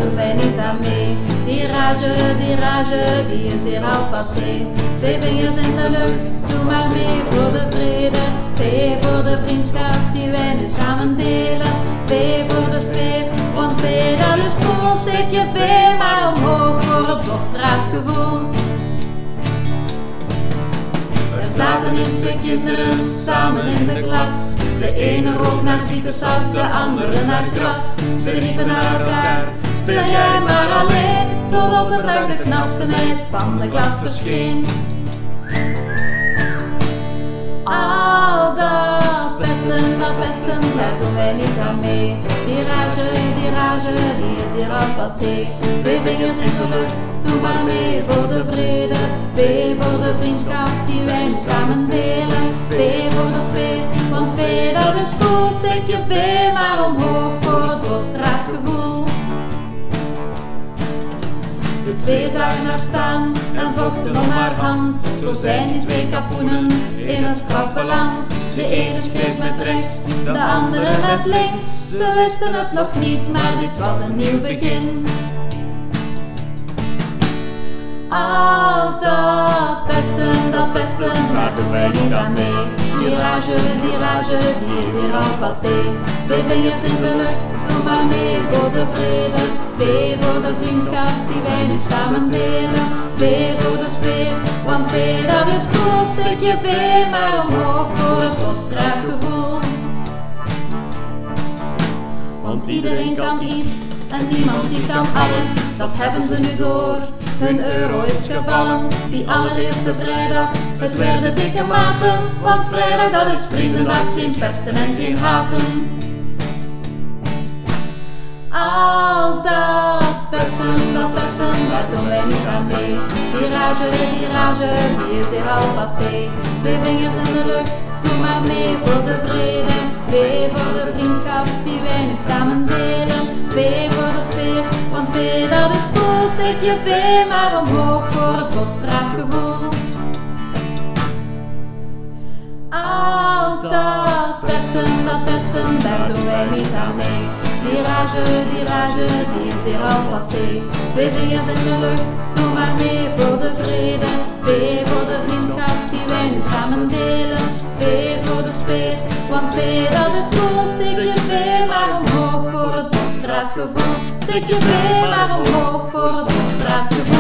doen wij niet aan mee. Die rage, die is hier al passé. 2 vingers in de lucht, doe maar mee voor de vrede. V voor de vriendschap die wij nu samen delen. V voor de sfeer, want V dat is cool. Steek je V maar omhoog voor het bosstraatgevoel. Er zaten eens 2 kinderen samen in de klas. De ene rook naar bietensap, de andere naar gras. Ze riepen naar elkaar, speel jij maar alleen. Tot op een dag de knapste meid van de klas verscheen. Al dat pesten, daar doen wij niet aan mee. Die rage, die is hier al passé. 2 vingers in de lucht, doe maar mee voor de vrede. V voor de vriendschap die wij nu samen delen. V voor de sfeer, want V dat is cool. Steek je V maar omhoog voor het bosstraatgevoel. De 2 zagen haar staan en vochten om haar hand. Zo zijn die 2 kapoenen in een straf beland. De ene schreef met rechts, de andere met links. Ze wisten het nog niet, maar dit was een nieuw begin. Al dat pesten, daar doen wij niet aan mee. Die rage, die is hier al passé. 2 vingers in de lucht, doe maar mee voor de vrede. V voor de vriendschap die wij nu samen delen. V voor de sfeer, want V dat is cool. Steek je V maar omhoog voor het bosstraatgevoel. Want iedereen kan iets en niemand die kan alles. Dat hebben ze nu door. Hun euro is gevallen, die allereerste vrijdag. Het werden dikke maten, want vrijdag dat is vriendendag. Geen pesten en geen haten. Al dat pesten, daar doen wij niet aan mee. Die rage, die is hier al passé. 2 vingers in de lucht, doe maar mee voor de vrede. V voor de vriendschap die wij nu samen delen. V voor de sfeer, want V dat is cool. Steek je V maar omhoog voor het bosstraatgevoel. Al dat pesten, daar doen wij niet aan mee. Die rage, die is hier al passé. 2 vingers in de lucht, doe maar mee voor de vrede. V voor de vriendschap die wij nu samen delen. V voor de sfeer, want V dat is cool. Steek je V maar omhoog voor het bosstraatgevoel. Steek je V maar omhoog voor het bosstraatgevoel.